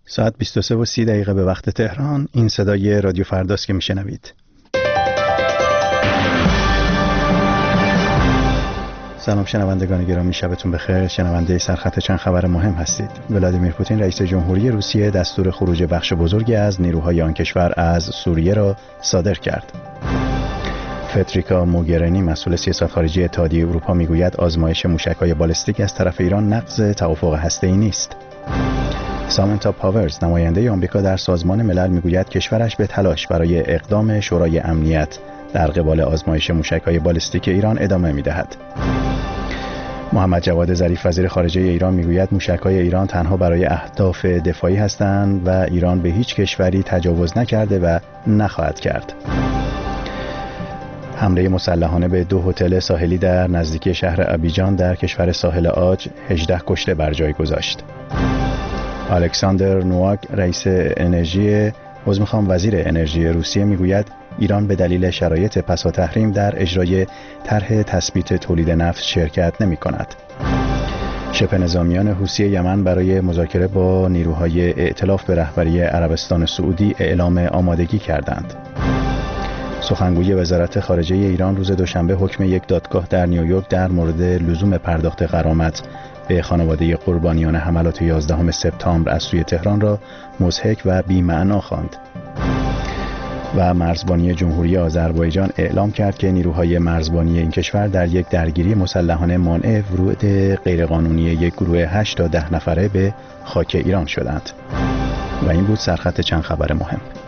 ساعت 23:30 به وقت تهران. این صدای رادیو فرداست که میشنوید. سلام شنوندگان گرامی، شبتون بخیر. شنونده سرخط چند خبر مهم هستید. ولادیمیر پوتین رئیس جمهوری روسیه دستور خروج بخش بزرگی از نیروهای آن کشور از سوریه را صادر کرد. فدریکا موگرینی مسئول سیاست خارجی اتحادیه اروپا میگوید آزمایش موشک‌های بالستیک از طرف ایران نقض توافق هسته‌ای نیست. سامنتا پاورز نماینده آمریکا در سازمان ملل میگوید کشورش به تلاش برای اقدام شورای امنیت در قبال آزمایش موشک‌های بالستیک ایران ادامه می‌دهد. محمد جواد ظریف وزیر خارجه ایران میگوید موشک‌های ایران تنها برای اهداف دفاعی هستند و ایران به هیچ کشوری تجاوز نکرده و نخواهد کرد. حمله مسلحانه به 2 هتل ساحلی در نزدیکی شهر ابیجان در کشور ساحل عاج 18 کشته بر جای گذاشت. الکساندر نوواک وزیر انرژی روسیه میگوید ایران به دلیل شرایط پسا تحریم در اجرای طرح تثبیت تولید نفت شرکت نمی کند. شبه نظامیان حوثی یمن برای مذاکره با نیروهای ائتلاف به رهبری عربستان سعودی اعلام آمادگی کردند. سخنگوی وزارت خارجه ایران روز دوشنبه حکم یک دادگاه در نیویورک در مورد لزوم پرداخت غرامت به خانواده قربانیان حملات 11 سپتامبر از سوی تهران را مضحک و بی‌معنا خواند. و مرزبانی جمهوری آذربایجان اعلام کرد که نیروهای مرزبانی این کشور در یک درگیری مسلحانه مانع ورود غیرقانونی یک گروه 8 تا 10 نفره به خاک ایران شدند. و این بود سرخط چند خبر مهم.